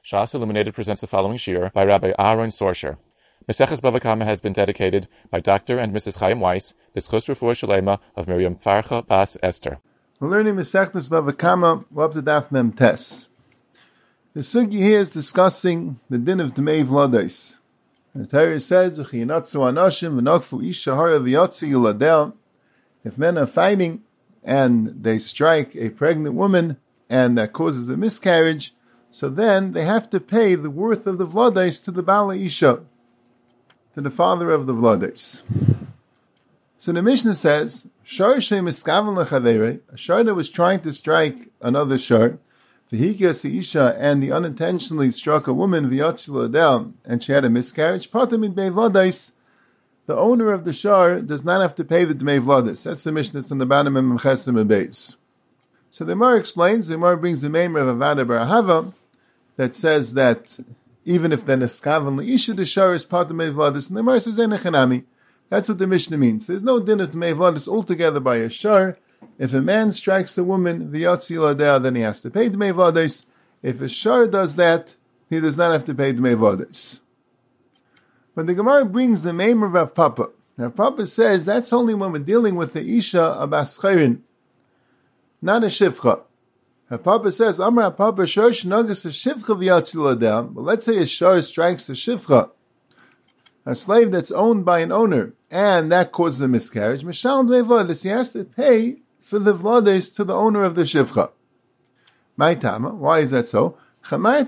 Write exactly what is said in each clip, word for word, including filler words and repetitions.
Shas Illuminated presents the following shir by Rabbi Aaron Sorsher. Maseches Bava Kama has been dedicated by Doctor and Missus Chaim Weiss, B'schus Refuah Shalema of Miriam Farcha Bas Esther. We're learning Maseches Bava Kama, we're up to Daf Mem Tes. The sugi here is discussing the din of Dmei Vlados. The Torah says, "V'chiyinatzu anashim v'nokfu isha hara v'yotzi yuladel." If men are fighting and they strike a pregnant woman and that causes a miscarriage, so then they have to pay the worth of the Vlados to the Bala Isha, to the father of the Vlados. So the Mishnah says, Shar shem iskaven lechavere, a shar that was trying to strike another shar, v'hikias isha, and he unintentionally struck a woman, v'yatzil adel, and she had a miscarriage, patam in Dmei Vlados, the owner of the shar does not have to pay the Dmei Vlados. That's the Mishnah that's in the bottom of Memchesim and Beis. So the Gemara explains, the Gemara brings the Meimer of Avada bar Ahava, that says that even if the neskaven leisha the shar is part of Dmei Vlados, and the Gemara says enechanami. That's what the Mishnah means. There's no din of Dmei Vlados altogether by a shar. If a man strikes a woman, v'yotzi ladeh, then he has to pay Dmei Vlados. If a shar does that, he does not have to pay Dmei Vlados. But the Gemara brings the Meimer of Rav Papa. Rav Papa says that's only when we're dealing with the isha of ascherin, not a shivcha. Rav Papa says, Amar Rav Papa, shar shnagas a shivcha v'yotzi ladeh. But let's say a shar strikes a shivcha, a slave that's owned by an owner, and that causes a miscarriage, Mishal Dmei Vlados, he has to pay for the Vlados to the owner of the Shivcha. My Tama, why is that so? Because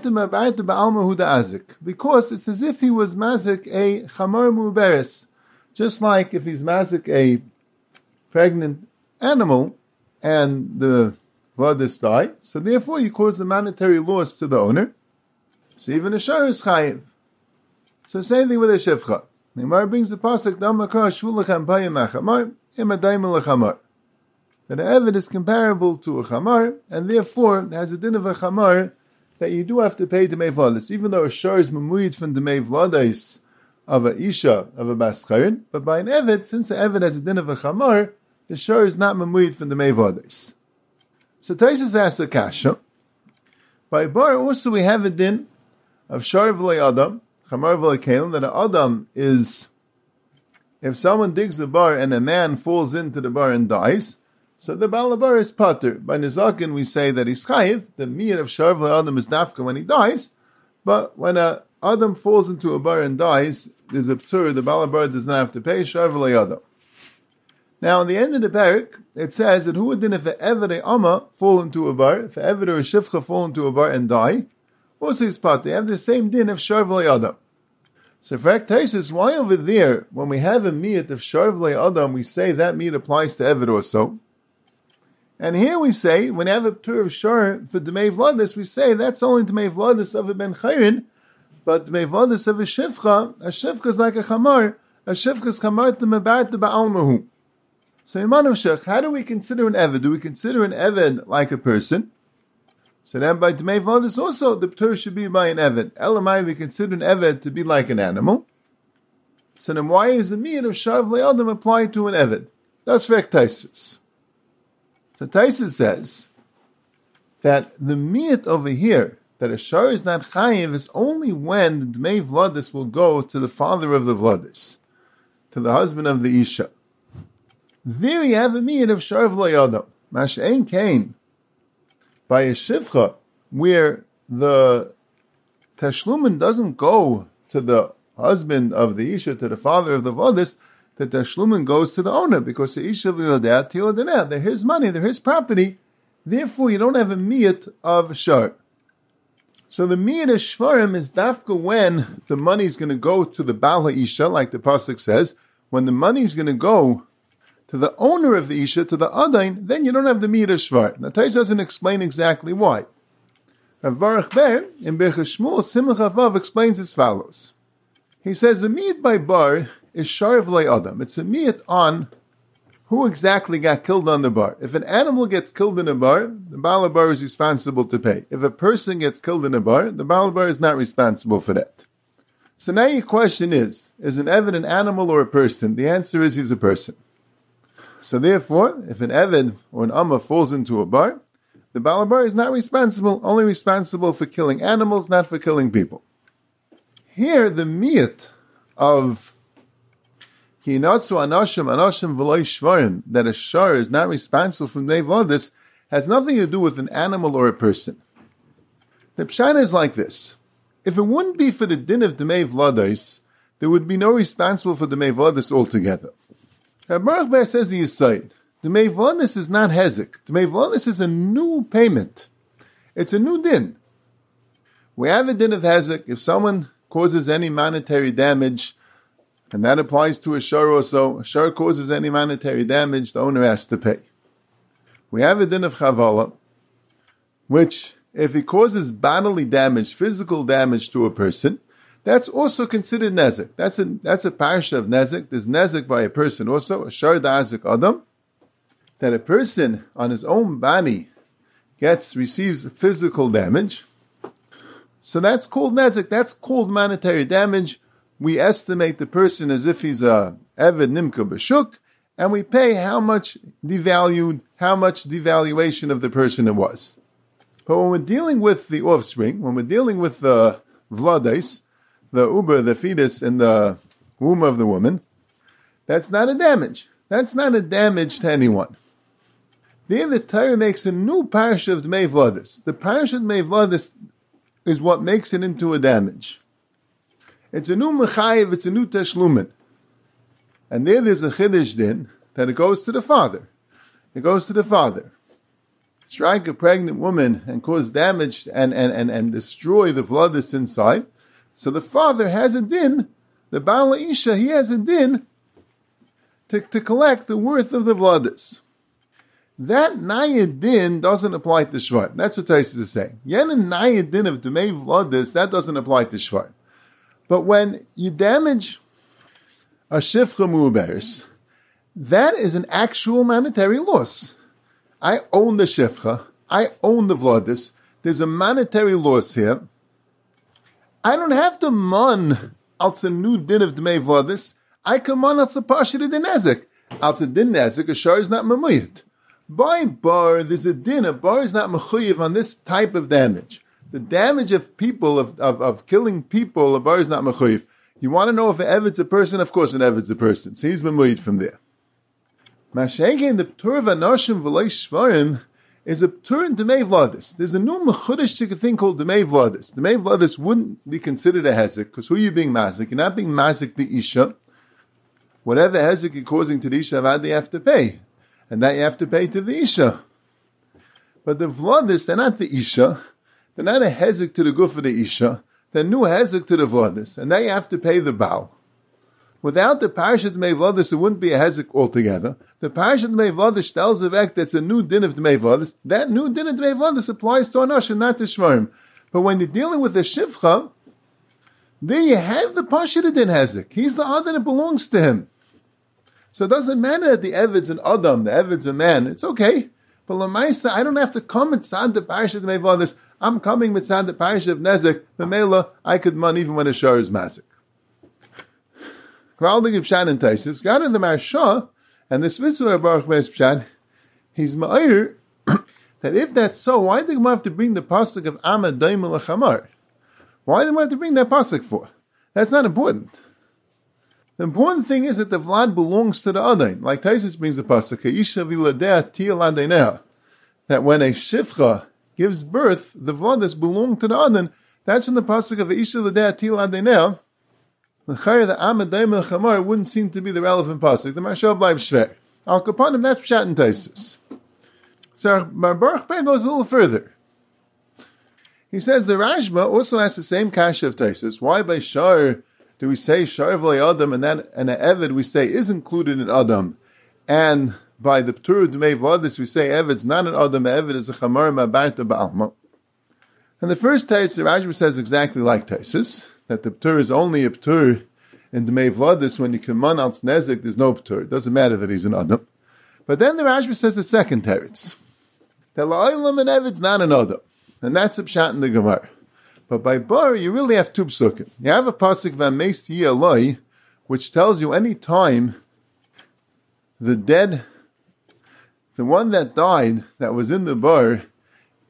it's as if he was mazik a chamar muberes, just like if he's mazik a pregnant animal, and the Vlados die, so therefore you cause the monetary loss to the owner, so even a shar is chayiv. So same thing with a shivcha. The Gemara brings the pasuk Damakar Shulachem Payim Achamar Imadayim Lechamar. That an eved is comparable to a chamar, and therefore has a din of a chamar that you do have to pay Dmei Vlados, even though a shar is memuyit from Dmei Vlados of a isha of a bascherin. But by an eved, since the eved has a din of a chamar, the shar is not memuyit from Dmei Vlados. So Taisus asks a kasha. By bar also we have a din of shar v'lei adam. Chamar v'lekelim, that an adam is, if someone digs a bar and a man falls into the bar and dies, so the Baal bar is pater. By Nizakin we say that he's chayiv, the miyat of shar v'le adam is dafka when he dies, but when a adam falls into a bar and dies, there's a ptur, the Baal bar does not have to pay shar v'le adam. Now, in the end of the parak, it says that who would then if an eved a amma fall into a bar, if an eved or a shivcha fall into a bar and die, also is part. They have the same din of shar v'lei adam. So for Taisus, why over there, when we have a miyat of shar v'lei adam, we say that miyat applies to eved also? And here we say, when we have a ptur of shar for Dmei Vlados, we say that's only Dmei Vlados of a ben chayrin, but Dmei Vlados of a shivcha, a shivcha is like a chamar, a shivcha is chamar to mebar to ba'al mahu. So Iman of Shech, how do we consider an eved? Do we consider an eved like a person? So then by Dmei Vlados also, the ptur should be by an eved. Elamai, we consider an eved to be like an animal. So then why is the miyat of shar v'lei adam applied to an eved? That's Vek Taisus. So Taisus says that the miyat over here, that a shar is not chayiv, is only when the Dmei Vlados will go to the father of the Vlados, to the husband of the Isha. There you have a miyat of shar v'lei adam. Mash'ein kain. By a shivcha, where the tashlumin doesn't go to the husband of the isha, to the father of the Vlados, the tashlumin goes to the owner, because the isha v'yodeh tiladaneh, they're his money, they're his property, therefore you don't have a miyat of shar. So the miyat of shvarim is dafka when the money is going to go to the Baal isha, like the pasuk says, when the money is going to go to the owner of the Isha, to the Adain, then you don't have the miyat of shvar. Now, Tais doesn't explain exactly why. Rav Baruch Ber, in Birchas Shmuel, Simcha Vav explains as follows. He says, the miyat by bar is shar v'lei adam. It's a miyat on who exactly got killed on the bar. If an animal gets killed in a bar, the Baal bar is responsible to pay. If a person gets killed in a bar, the Baal bar is not responsible for that. So now your question is, is an eved an animal or a person? The answer is he's a person. So therefore, if an eved or an amma falls into a bar, The Balabar is not responsible, only responsible for killing animals, not for killing people. Here, the miyat of Kinatsu Anashim Anashim V'loi Shvarim, that a shar is not responsible for Bnei Vladis, has nothing to do with an animal or a person. The pshat is like this. If it wouldn't be for the din of Dmei Vladis, there would be no responsible for Dmei Vladis altogether. Rabbi Baruch Ber says the Yisayid, Dmei Vladis is not hezek. Dmei Vladis is a new payment. It's a new din. We have a din of hezek. If someone causes any monetary damage, and that applies to a shar also, a shar causes any monetary damage, the owner has to pay. We have a din of chavala, which, if he causes bodily damage, physical damage to a person, that's also considered nezek. That's a that's a parasha of nezek. There's nezek by a person also, a shar da'azik adam, that a person on his own body gets receives physical damage. So that's called nezek. That's called monetary damage. We estimate the person as if he's a eved nimka b'shuk, and we pay how much devalued, how much devaluation of the person it was. But when we're dealing with the offspring, when we're dealing with the vladais, the uber, the fetus in the womb of the woman, that's not a damage. That's not a damage to anyone. There the Torah makes a new parasha of Dmei Vladis. The parasha of Dmei Vladis is what makes it into a damage. It's a new mechayev, it's a new teshlumin. And there there's a chiddush din that it goes to the father. It goes to the father. Strike a pregnant woman and cause damage and, and, and, and destroy the vladis inside. So the father has a din, the Baal Isha, he has a din to, to collect the worth of the vladis. That nayad din doesn't apply to shvar. That's what Taisus is saying. Yen a nayad din of Dmei Vladis, that doesn't apply to shvar. But when you damage a shifcha mu'uberis, that is an actual monetary loss. I own the shifcha, I own the vladis, there's a monetary loss here. I don't have to mon als a new din of Dmei Vladis, I can mon als a pasha de nezek. Als a din nezek, a shar is not mamuyit. By bar, there's a din, a bar is not mechuyev on this type of damage. The damage of people, of, of, of killing people, a bar is not mechuyev. You want to know if an evid's a person? Of course an evid's a person. So he's memuyed from there. Mashenkin, the p'tur of anoshim v'lei shvarim, is a p'tur in Dmei Vladis. There's a new mechudesh thing called Dmei Vladis. Dmei Vladis wouldn't be considered a hezek, because who are you being mazik? You're not being mazik the isha. Whatever hezek you're causing to the isha, they have to pay. And that you have to pay to the Isha. But the Vladis, they're not the Isha. They're not a hezek to the guf of the Isha. They're new hezek to the Vladis. And now you have to pay the Baal. Without the Parashat Dmei Vladis, it wouldn't be a hezek altogether. The Parashat Dmei Vladis tells the fact that's a new din of Dmei Vladis. That new din of Dmei Vladis applies to Anosh and not to Shvarim. But when you're dealing with the Shivcha, there you have the Pashat din hezek. He's the other that belongs to him. So it doesn't matter that the Evid's an Adam, the Evid's a man. It's okay. But Lamaisa, I don't have to come and tzad the Parashat Dmei Vladis. I'm coming with tzad the Parashat of Nezek. Memela, I could man even when a shar is mazik. Kvaldig of Pshat and Taisus got in the Marsha, and the Svitzur Baruch Beis Pshat, he's ma'ir that if that's so, why do we have to bring the pasuk of Amad Daimel Achamar? Why do we have to bring that pasuk for? That's not important. The important thing is that the Vlad belongs to the Adain. Like Taisus brings the pasuk, Isha viladea tiyal adeinea, that when a shifcha gives birth, the Vladas belong to the Adain. That's in the pasuk of Isha viladea tiyal adeinea. The Chayr, the Amad Daim Chamar wouldn't seem to be the relevant pasuk. The Marshal Bleib Shver. Al Kapanim, that's Pshat and Taisus. So Baruch Ber goes a little further. He says the Rashba also has the same kasha of Taisus. Why by Shar do we say Shar v'lei Adam, and then and an Eved we say is included in Adam, and by the P'tur Dmei Vladis we say Eved's not an Adam, Eved is a Chamar Ma'barta Ba'alma. And the first Taisus, the Rashba says exactly like Taisus, that the P'tur is only a P'tur in Dmei Vladis when you can man al Nezek, there's no P'tur. It doesn't matter that he's an Adam. But then the Rashba says the second Teretz, that La'olam and Eved's not an Adam. And that's a Pshat in the Gemara. But by Bar, you really have two psukim. You have a pasuk v'ameis yaloi, which tells you any time the dead, the one that died, that was in the bar,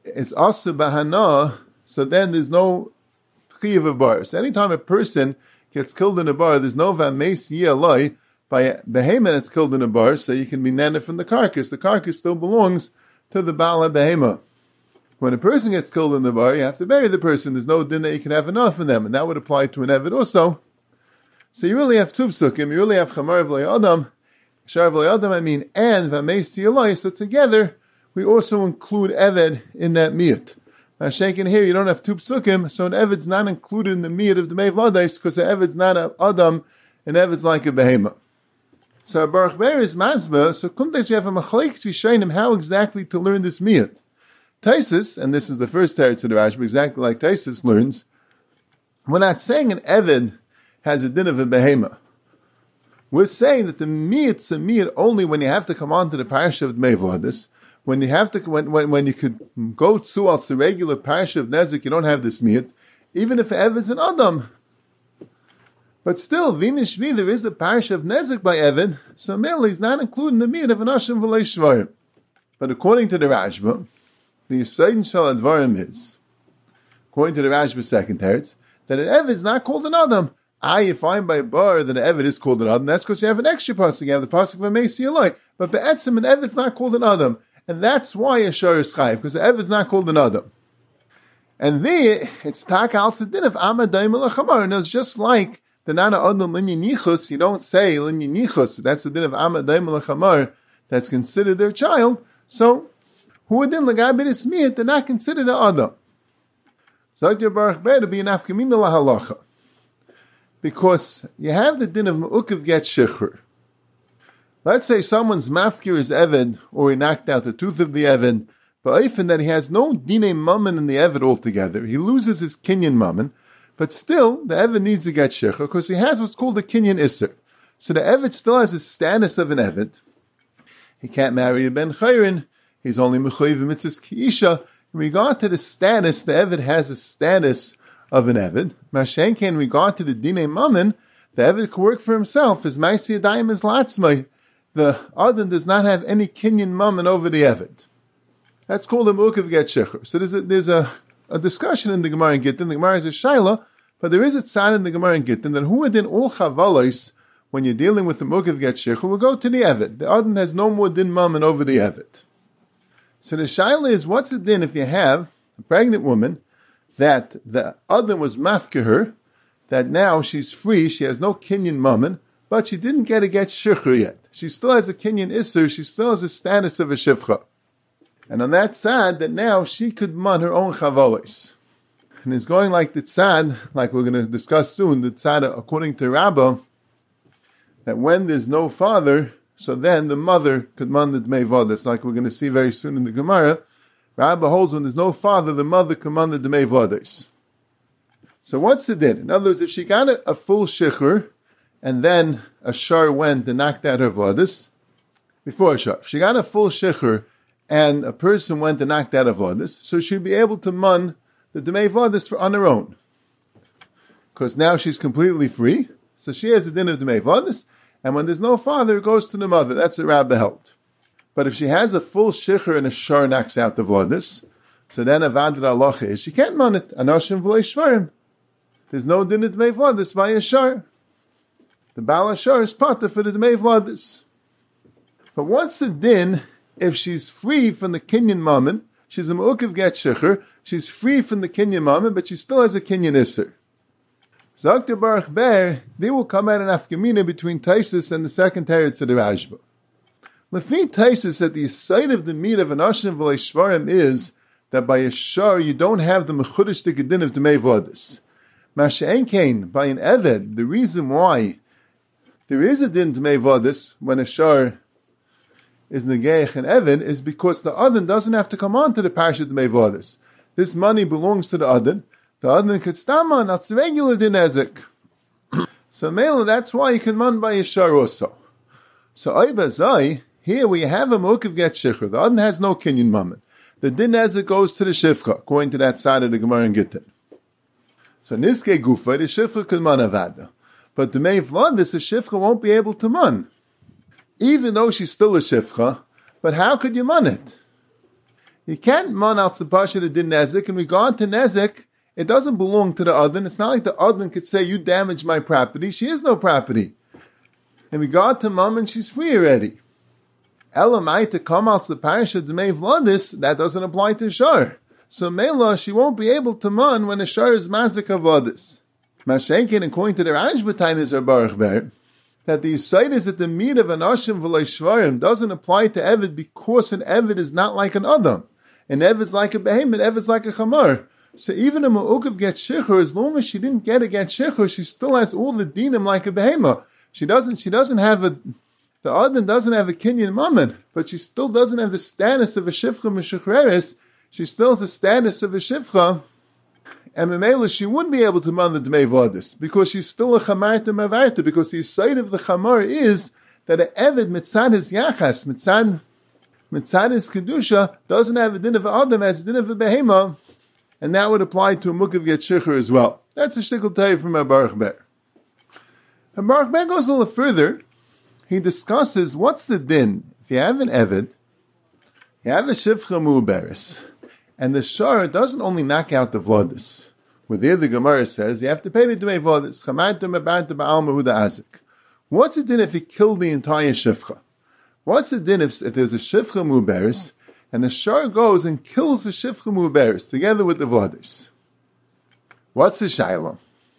it's asa bahana, so then there's no chiyav of bar. So anytime a person gets killed in a bar, there's no vameis yalai by a behema that's killed in a bar, so you can be nana from the carcass. The carcass still belongs to the Baal HaBehema. When a person gets killed in the bar, you have to bury the person. There's no din that you can have enough of them, and that would apply to an Eved also. So you really have two psukim. You really have Chamar V'lei Adam, Shar V'lei Adam, I mean, and Vameis Yalai. So together, we also include Eved in that miyat. Now, shaking here, you don't have two psukim, so an Eved's not included in the miyat of the Mei Vladais, because the Eved's not an Adam, and Eved's like a Behema. So Baruch Ber is Mazba, so Kuntes, you have a Machlekes Rishayim, how exactly to learn this miyat. Taisus, and this is the first teretz of the Rashba, exactly like Taisus learns, we're not saying an Eved has a din of a Behema. We're saying that the miyat's a miyat only when you have to come on to the parasha of Mei Vladis. When you have to, when, when, when you could go to al the regular parasha of Nezik, you don't have this miyat, even if Eved's an Adam. But still, Vinishvi, there is a parasha of Nezik by Eved, so merely is not including the miyat of an Asham V'lei Shvarim. But according to the Rashba, the Yisayim Shal Advarim is, according to the Rashba second teretz, that an Eved is not called an Adam. Ah, you find by bar that an Eved is called an Adam. That's because you have an extra pasuk. You have the pasuk of a Meisi Eloi. But Be'etzim, an Eved is not called an Adam. And that's why a Shar is Chayiv, because the Eved is not called an Adam. And there, it's Tak Al Tzedin of Amadayim Elachamar. And it's just like the Nana Adam Linyan Yichus, you don't say Linyan Yichus. That's the din of Amadayim Elachamar that's considered their child. So, who would then Lagabit Ismiyat, they're not considered an Adam. So, your Baruch Ber to be an Afkamina Lahalacha. Because you have the din of Ma'ukav Get Shechur. Let's say someone's mafkir is Eved, or he knocked out the tooth of the Eved, but even that he has no dine mammon in the Eved altogether. He loses his kinyan mammon, but still, the Eved needs to get Shechur, because he has what's called a kinyan Isser. So the Eved still has the status of an Eved. He can't marry a Ben Chayrin. He's only Mechayiv Mitzvahs Kiisha. In regard to the status, the Eved has a status of an Eved. Mashenke, in regard to the Dine Mammon, the Eved can work for himself. His Maisi Adayim is Latzmai. The Adam does not have any Kinyan Mammon over the Eved. That's called a Mukav Get Shechur. So there's a, there's a, a discussion in the Gemara and Gittin. The Gemara is a Shaila, but there is a tzad in the Gemara and Gittin that who would in all Chavalos, when you're dealing with the Mukav Get Shechur, will go to the Eved. The Adam has no more Din Mammon over the Eved. So the Shaila is, what's the din if you have a pregnant woman that the Adam was mafkir her, that now she's free, she has no Kinyan Mammon, but she didn't get a get shechur yet. She still has a Kinyan Isser, she still has a status of a shivcha. And on that tzad, that now she could mun her own chavolis. And it's going like the tzad, like we're going to discuss soon, the tzad according to Rabbah, that when there's no father, so then the mother could mun the Dmei Vodas, like we're going to see very soon in the Gemara. Rabbah holds when there's no father, the mother could mun the Dmei Vodas. So what's the din? In other words, if she got a, a full shechur, and then a shar went and knocked out her vodas, before a shar, if she got a full shechur, and a person went and knocked out her vodas, so she'd be able to mun the Dmei Vodas for on her own. Because now she's completely free, so she has a din of Dmei Vodas, and when there's no father, it goes to the mother. That's what Rabbah held. But if she has a full shechur and a shar knocks out the vodas, so then avad halacha is she can't mun it. Anashim v'lei shvarim. There's no din of Dmei Vodas by a shar. The Baal HaShar is pata for the Dmei Vodas. But what's the din if she's free from the Kinyan Mammon? She's a Mu'ukav Get Shechur. She's free from the Kinyan Mammon, but she still has a Kinyan Isser. Zakta Baruch Ber, they will come out an afkamina between Taisus and the second teretz of the Rashba. Lefi Taisus, at the site of the meat of an Ashim V'lei Shvarim is that by a shar you don't have the mechudesh the din of Dmei Vodas. Masha'en Kain, by an Eved, the reason why there is a din Dmei Vodas when a shar is negeich and Eved is because the Adon doesn't have to come on to the parasha Dmei Vodas. This money belongs to the Adon. The Adon could staman, that's the regular din ezik. So Mela, that's why you can man by a shar also. So Aibazai, here we have a Mukav Get Shechur. The Adon has no Kinyan Mammon. The din ezik goes to the Shifcha, according to that side of the Gemara and Gittin. So Niske Gufa, the Shifcha could man avada. But the Dmei Vodas, the Shifcha won't be able to man. Even though she's still a Shifcha, but how could you man it? You can't man out the pasha that did Nezek. In regard to Nezek, it doesn't belong to the Adon. It's not like the Adon could say, you damaged my property. She has no property. In regard to Mammon, she's free already. Elamai to come out the parasha Dmei Vladis, that doesn't apply to Shar. So Mela, she won't be able to man when a Shar is Mazik Avadis. Mashenkin, according to the Rajbatain, is a Baruch Ber, that the site is that the meat of an Ashim v'lei Shvarim doesn't apply to Evid because an Evid is not like an Adam. An Evid's like a Behemoth, an Evid's like a Chamar. So even a Ma'ukav gets Shechur, as long as she didn't get a get Shechur, she still has all the dinim like a Behemoth. She doesn't, she doesn't have a, the Adon doesn't have a Kinyan Mammon, but she still doesn't have the status of a Shifcha Meshuchreres. She still has the status of a Shifcha, and Memela, she wouldn't be able to man the Dmei Vadis, because she's still a Chamarta Mavarta, because the side of the Chamar is that an Eved mitzad his Yachas, mitzad, mitzad his Kedusha, doesn't have a din of Adam, has a din of a Behema, and that would apply to a Mukav Get Shechur as well. That's a shtickle tayv from Baruch Ber. And Baruch Ber goes a little further. He discusses what's the din. If you have an Eved, you have a Shivcha Mu'beres, and the Shar doesn't only knock out the Vladis. Where there the Gemara says, you have to pay the Dmei Vladis. Chamartum Abanta Ba'al Mehuda Azik. What's the din if he killed the entire Shivcha? What's the din if, if there's a Shivcha Mu'beres, and the Shar goes and kills the Shivcha Mu'beres together with the Vladis? What's the Shaila?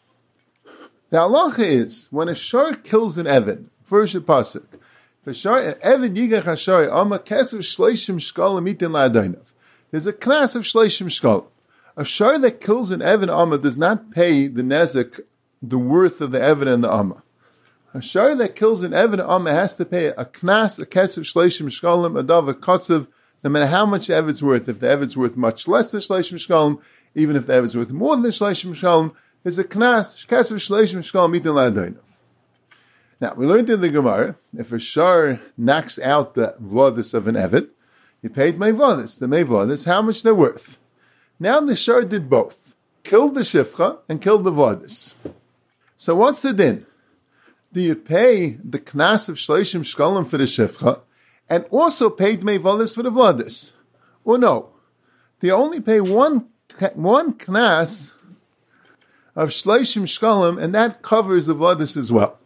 The halacha is, when a Shar kills an Eved, first a pasuk, the Shar, Eved Yigach HaShar, Amma Kesev Shleishim Shkalim Itin La'adainav. There's a knas of Shleishim Shkalim. A Shar that kills an Eved Amma does not pay the Nezek, the worth of the Eved and the Amma. A Shar that kills an Eved Amma has to pay a knas, a Kesev Shleishim Shkalim, a Dav, a Kotzev, no matter how much the Eved's worth. If the Eved's worth much less than Shleishim Shkalim, even if the Eved's worth more than Shleishim Shkalim, there's a knas, Kesev Shleishim Shkalim Itin La'adainav. Now, we learned in the Gemara, if a Shar knocks out the Vladis of an Eved, he paid Mei Vladis, the Mei Vladis, how much they're worth. Now the Shar did both. Killed the Shifcha and killed the Vladis. So what's the din? Do you pay the Knas of Shleishim Shkalim for the Shifcha and also paid Mei Vladis for the Vladis? Or no? Do you only pay one, one Knas of Shleishim Shkalim and that covers the Vladis as well?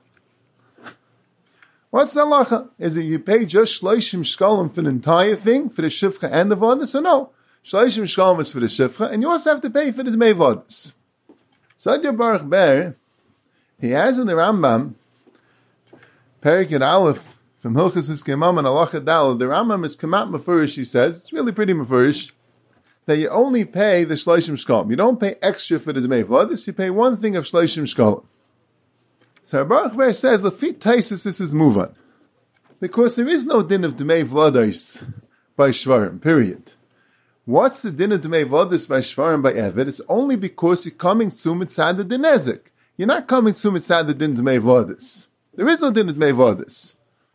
What's the halacha? Is it you pay just Shleishim Shkalim for the entire thing, for the Shifcha and the Vadis, or no? Shleishim Shkalim is for the Shifcha, and you also have to pay for the Dmei Vadis. Sadya Baruch Ber, he has in the Rambam, Periket Aleph, from Hilchas Hiskemam and Halacha Dal, the Rambam is Kamat Mefurish, he says, it's really pretty Mefurish, that you only pay the Shleishim Shkalim. You don't pay extra for the Dmei Vadis, you pay one thing of Shleishim Shkalim. So Baruch Ber says, Lefit Taisis, this is move on. Because there is no din of Dmei Vladis by Shvarim, period. What's the din of Dmei Vladis by Shvarim by Eved? It's only because you're coming to Mitzad the Nezek. You're not coming to Mitzad the din Dmei Vladis. There is no din of Dmei Vladis.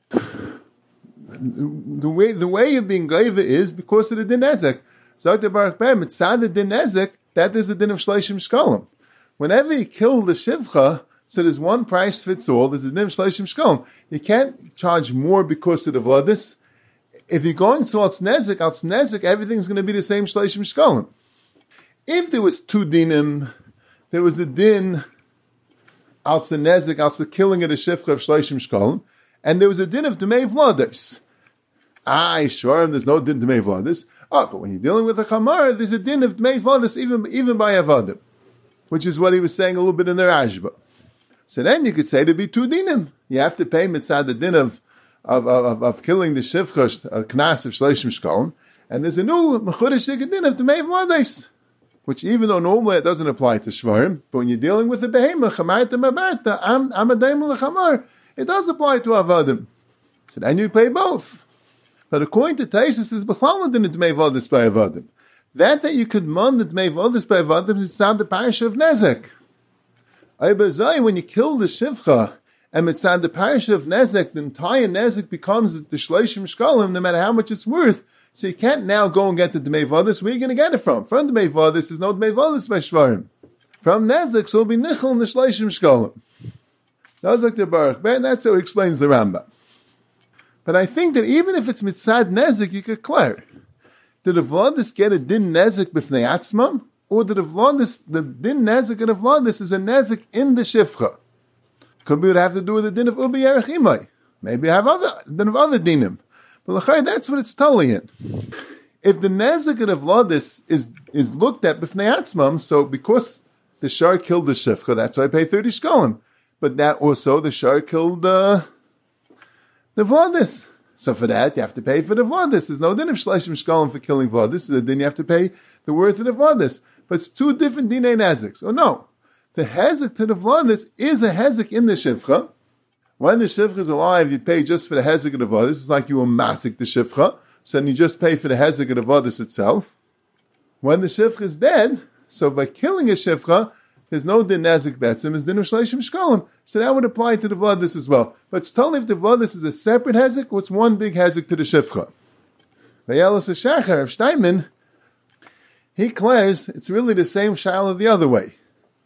The way, the way you're being gaiva is because of the din Nezek. So the Baruch Ber, Mitzad the din Nezek, that is the din of Shleishim Shkalim. Whenever you kill the Shivcha, so there's one price fits all. There's a din of Shleishim Shkalim. You can't charge more because of the Vladis. If you're going to Alts Nezek, Alts Nezek, everything's going to be the same Shleishim Shkalim. If there was two dinim, there was a din Alts the Nezek, Alts the killing of the Shifcha of Shleishim Shkalim, and there was a din of Dmei Vladis. Ah, sure, there's no din Dmei Vladis. Oh, but when you're dealing with a Chamar, there's a din of Dmei Vladis even, even by Avadim, which is what he was saying a little bit in the Rashba. So then you could say there'd be two dinim. You have to pay mitzad the din of, of, of, of killing the shivcha, a knas of shleishim shkalim, and there's a new mechudesh din of Dmei Vladis, which even though normally it doesn't apply to shvarim, but when you're dealing with a behemoth, chamarta mabarta, am amadayim l'chamar, it does apply to avadim. So then you pay both. But according to Taisus, there's b'chlal din of Dmei Vladis by avadim. That that you could mon the Dmei Vladis by avadim is not the parasha of Nezek. When you kill the Shivcha, and mitzad the parasha of Nezek, the entire Nezek becomes the Shleishim Shkalim, no matter how much it's worth. So you can't now go and get the Dmei Vladis. Where are you going to get it from? From Dmei Vladis, there's no Dmei Vladis by Shvarim. From Nezek, so it'll be Nichel and the Shleishim Shkalim. That's like the Baruch Ber, and that's how he explains the Rambam. But I think that even if it's mitzad Nezek, you could clear. Did the Vladis get a din nezik b'fnei atzmam? Or did the Vladis, the din nezik of the Vladis is a nezik in the Shifcha? Could be would have to do with the din of Ubi Yerech Imai. Maybe have other, din of other dinim. But that's what it's telling it. If the nezik of the Vladis is, is looked at b'fnei atzmam, so because the shar killed the Shifcha, that's why I pay thirty shkolim. But that also, the shar killed uh, the Vladis. So for that, you have to pay for the Vladis. There's no din of Shleshim Shkolim for killing Vladis. Then you have to pay the worth of the Vladis. But it's two different dinei neziks. Oh no. The hezek to the Vladis is a hezek in the Shifcha. When the Shifcha is alive, you pay just for the hezek of the Vladis. It's like you will masik the Shifcha. So then you just pay for the hezek of the Vladis itself. When the Shifcha is dead, so by killing a Shifcha, there's no din nezik betzim, there's din of Shleshim Shkolim. So that would apply to the Vladis as well. But it's totally if the Vladis is a separate hezek, or it's one big hezek to the Shifcha. Vayelos HaShachar of Steinman, he declares it's really the same shaila the other way.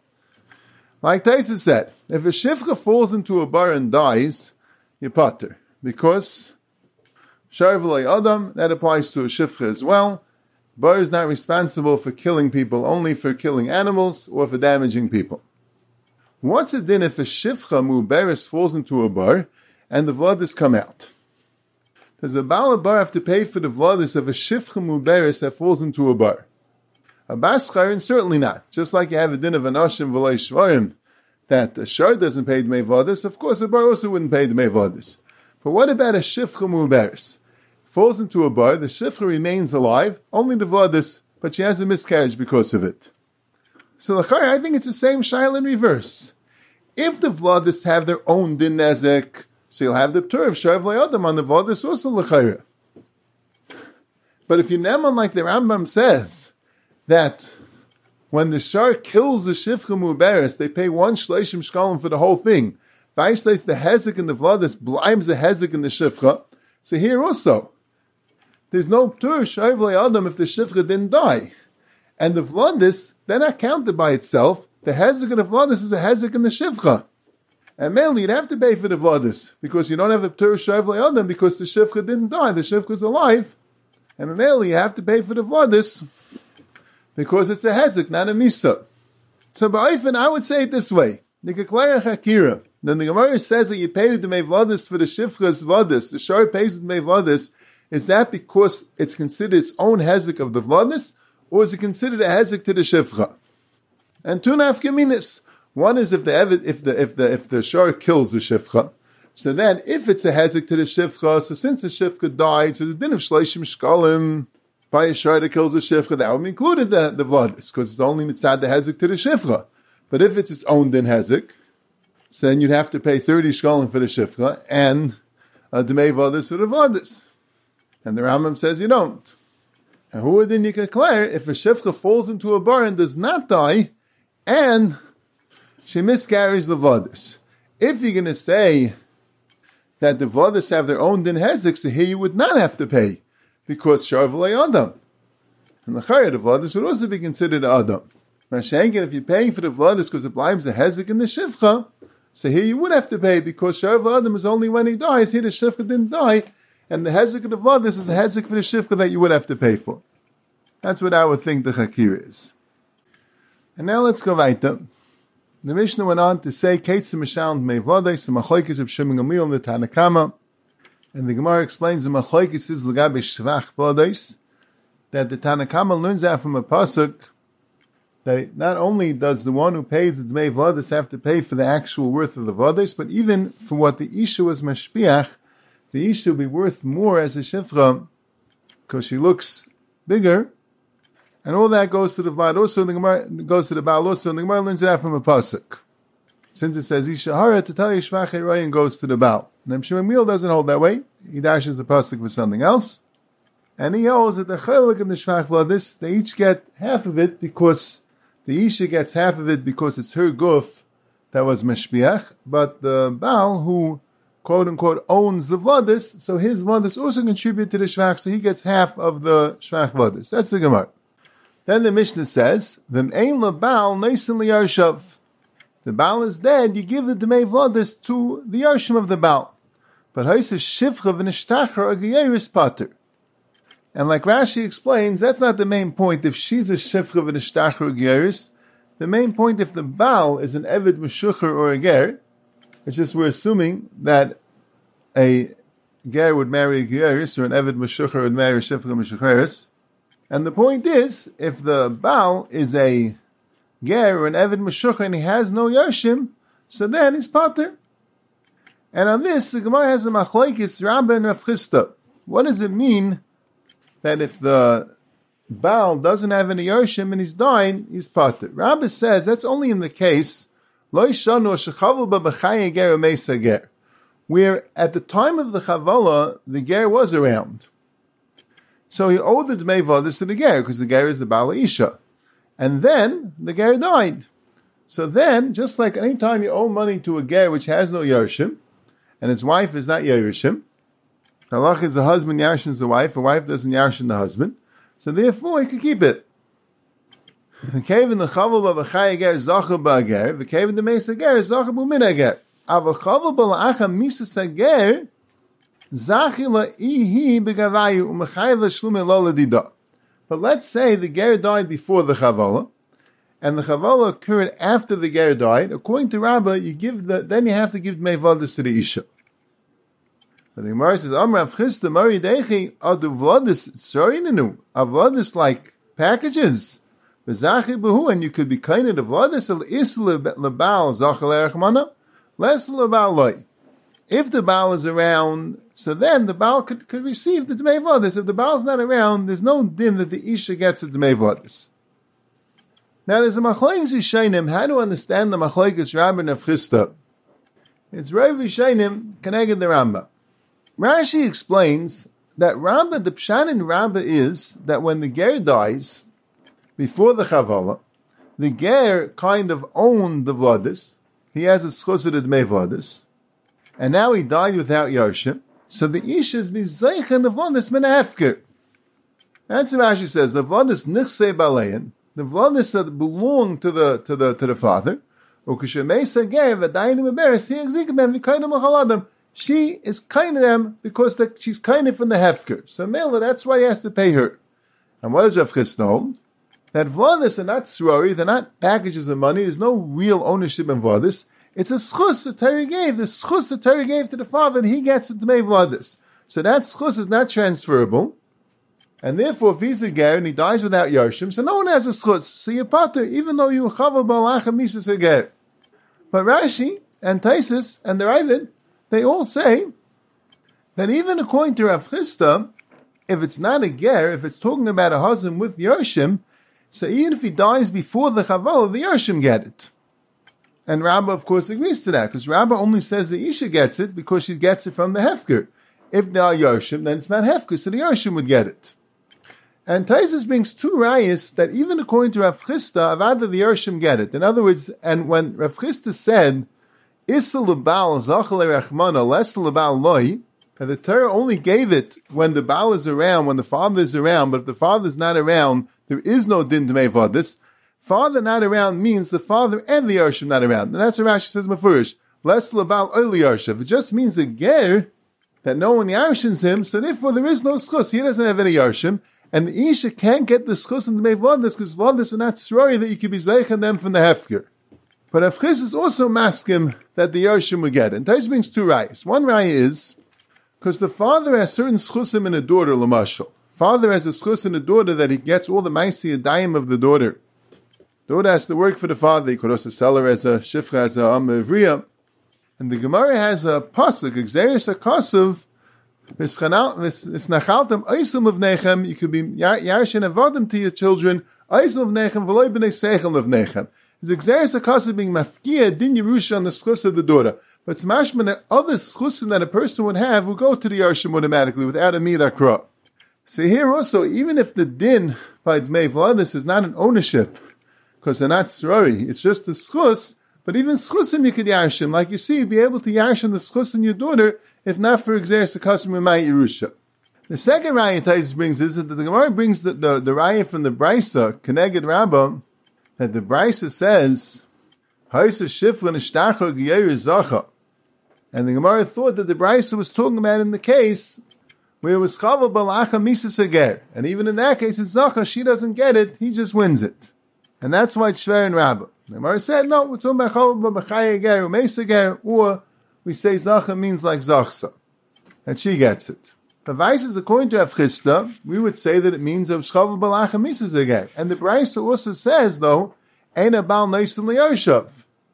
Like Taisa said, if a Shifcha falls into a bar and dies, you pater. Because Shar V'loi Adam, that applies to a Shifcha as well. Bar is not responsible for killing people, only for killing animals or for damaging people. What's it then if a shifcha muberis falls into a bar and the vladis come out? Does a Baal bar have to pay for the vladis of a shifcha muberis that falls into a bar? A bascharin, certainly not. Just like you have a din of anashim v'lei shvarim, that a shar doesn't pay the vladis, of course a bar also wouldn't pay the vladis. But what about a shifcha muberis? Falls into a bar, the shifcha remains alive, only the vladis, but she has a miscarriage because of it. So I think it's the same shaila in reverse. If the vladis have their own din nezek, so you'll have the p'tur of shar v'lei adam on the vladis also l'chayra. But if you neman like the Rambam says, that when the shar kills the shifcha muberis, they pay one shleishim shkalim for the whole thing. Vaisleis the hezek in the vladis, blimes the hezek in the shifcha. So here also, there's no p'tur shar v'lei adam if the shifcha didn't die. And the vladis, they're not counted by itself. The hezek of the vladis is a hezek in the shifcha. And mainly you'd have to pay for the vladis, because you don't have a p'tur shar v'lei adam because the shifcha didn't die. The shifcha is alive. And mainly you have to pay for the vladis, because it's a hezek, not a misa. So ba'ifin, I would say it this way. Nikakleya chakira. Then the Gemara says that you pay the dmei vladis for the shifcha's vladis. The shar pays the dmei vladis. Is that because it's considered its own hezek of the vladis, or is it considered a hezek to the shifcha? And two nafkaminis. One is if the if the if the if the shar kills the shifcha. So then, if it's a hezek to the shifcha, so since the shifcha died, so the din of shleishim shkalim by a shar that kills the shifcha, that would be included the the vladis, because it's only mitzad the hezek to the shifcha. But if it's its own din hezek, so then you'd have to pay thirty shkalim for the shifcha and uh, dmei vladis for the vladis. And the Rambam says you don't. And who then you can declare if a shifcha falls into a bar and does not die, and she miscarries the vladis? If you're going to say that the vladis have their own din hezek, so here you would not have to pay, because shar v'lei adam. And the chayah, the vladis would also be considered adam. Mashenkin, if you're paying for the vladis because it blimes the hezek in the shifcha, so here you would have to pay, because shar v'lei adam is only when he dies. Here the shifcha didn't die, and the hezek of the vladis is a hezek for the shifcha that you would have to pay for. That's what I would think the chakir is. And now let's go weiter. The Mishnah went on to say, Keitzim Mishal Dmei Vladis, the Machoikis of Shimon Gamliel and the Tanakama. And the Gemara explains the Machoikis is L'gabe Shvach Vladis, that the Tanakama learns out from a pasuk that not only does the one who pays the Dmei Vladis have to pay for the actual worth of the Vladis, but even for what the Isha was Mashpiach, the Isha will be worth more as a Shifra, because she looks bigger. And all that goes to the Vlad also, and the Gemara goes to the Baal also, and the Gemara learns it out from a pasuk. Since it says Isha Hara, to tell you Shvach Rayin goes to the Baal. And Shimon Gamliel doesn't hold that way. He dashes the pasuk for something else. And he holds that the Chelik and the Shvach Vladis, they each get half of it because the Isha gets half of it because it's her guf that was Meshbiach, but the Baal who quote unquote owns the Vladis, so his Vladis also contribute to the Shvach, so he gets half of the Shvach Vladis. That's the Gemara. Then the Mishnah says, "V'mein leBaal neisen liyarshav." The Baal is dead. You give the Dmei Vladis to the Yarshim of the Baal. But Haisa Shivcha v'nishtachar agayeris pater. And like Rashi explains, that's not the main point. If she's a shifcha and a shtachar geris, the main point if the Baal is an Eved Meshucher or a Ger, it's just we're assuming that a Ger would marry a Geris or an Eved Meshucher would marry a shifcha Meshucheres. And the point is, if the Baal is a Ger or an Eved Meshucher and he has no Yarshim, so then he's Pater. And on this, the Gemara has a Machlokes Rabbah and Rav Chisda. What does it mean that if the Baal doesn't have any Yarshim and he's dying, he's Pater? Rabbah says that's only in the case Lo Yishanu Shechavu B'Bachaya Ger U'Meisa Ger, where at the time of the Chavala, the Ger was around. So he owed the Dmei Vadis to the Ger, because the Ger is the Baal Isha. And then the Ger died. So then, just like any time you owe money to a Ger which has no Yarshim, and his wife is not Yarshim, Halach is the husband yarshins the wife, the wife doesn't yarshin the husband, so therefore he can keep it. The cave in the chavel b'achai ger zacher b'ager, the cave in the mesa ger zacher b'min ager. Ava chavel b'la'acha misas ager zachi la'ihi b'gavayu u'mechayva shlume lo l'dida. But let's say the ger died before the chavala, and the chavala occurred after the ger died. According to Rabbah, you give the then you have to give dmei vadis to the isha. But the Gemara says, "Amar Rav Chisda Mari Dechi Adu Vladis Tzorinenu Avladis like packages." V'zachi behu, and you could be kind of Vladis al isle lebal zachal erechmana less lebal loy. If the Baal is around, so then the Baal could, could receive the Dmei Vladis. If the Baal's not around, there's no din that the Isha gets the Dmei Vladis. Now there's a Machlokes Rishonim. How to understand the Machlokes Rabbah and Rav Chisda? It's Rav Rishonim Keneged the Rambam. Rashi explains that Rabbah, the Pshat in Rabbah is that when the Ger dies, before the Chavala, the Ger kind of owned the Vladis. He has a schus of the Dmei Vladis. And now he died without Yarshim. So the Isha is Mizaychen the Vladis min Hefker. That's what Rashi says. The Vladis nichse balein. The Vladis that belong to the, to the, to the father. Ukeshemeisa Ger v'dayim eberes hi'exik ben v'kainam achaladam. She is kind of them because the, she's kind of from the Hefker. So Mela, that's why he has to pay her. And what does Rav Chisda hold? That Vladis are not Srori, they're not packages of money, there's no real ownership in Vladis. It's a schus that Torah gave. The schus that Torah gave to the father, and he gets it to Dmei Vladis. So that schus is not transferable. And therefore, if he's a ger and he dies without Yarshim, so no one has a schus. So you're pater, even though you chava b'alacha misas a ger. But Rashi and Taisus and the Ravid, they all say that even according to Rav Chisda, if it's not a ger, if it's talking about a husband with Yarshim, so even if he dies before the Chavala, the Yarshim get it. And Rabbah, of course, agrees to that, because Rabbah only says the Isha gets it because she gets it from the Hefker. If they are Yarshim, then it's not Hefker, so the Yarshim would get it. And Taisus brings two rayas that even according to Rav Chisda, Avada the Yarshim get it. In other words, and when Rav Chisda said, Issa l'bal zachal erechmana, less l'bal loi, and the Torah only gave it when the Baal is around, when the father is around, but if the father is not around, there is no din to Dmei Vadis. Father not around means the father and the Yarshim not around. And that's what Rashi says Mefurish. Less l'bal oili Yarshiv. It just means a ger that no one Yarshins him, so therefore there is no schus. He doesn't have any Yarshim. And the Isha can't get the schus in the Dmei Vadis because Vadis are not sorry that you could be zeichen them from the Hefker. But Rav Chisda is also maskim that the Yarshim would get it. And Tais brings two rayas. One raya is because the father has certain schusim in a daughter, Lamashal. Father has a schus in a daughter that he gets all the maisi adayim of the daughter. The daughter has to work for the father. He could also sell her as a shifcha, as a amavriya. And the Gemara has a pasuk, Xeris HaKosuv, Visnachaltem Oisum of Nechem, you could be Yarshin Avodim to your children, Oisum of Nechem, V'loi b'nei Seichel of Nechem. Is Xeris HaKosuv being mafkia, din Yerusha on the schus of the daughter. But it's mashman that other schusim that a person would have will go to the Yarshim automatically without a mid akra. So here also, even if the din by Dmei Vladis is not an ownership, because they're not sorry, it's just the schus, but even schusim you could yarshim, like you see, you'd be able to yarshim the schus in your daughter, if not for Xeris HaKosuv Mimai Yerusha. The second raya Taisus brings is that the Gemara brings the, the, the raya from the Brisa, Keneged Rabbah, that the Brisa says, Haisa Shifra Nishtachar G'yer Zacha. And the Gemara thought that the Brisa was talking about in the case where it was Chava Balacha Misa Seger. And even in that case, it's Zacha, she doesn't get it, he just wins it. And that's why it's Shver and Rabbah. The Gemara said, no, we're talking about Chava B'Chaya Ger, Mesa Ger, or we say Zacha means like Zachsa. And she gets it. The Vice is according to Rav Chisda, we would say that it means of Chava Balacha Misa Seger. And the Brisa also says, though, Eina Bal Neisin Liyarshav.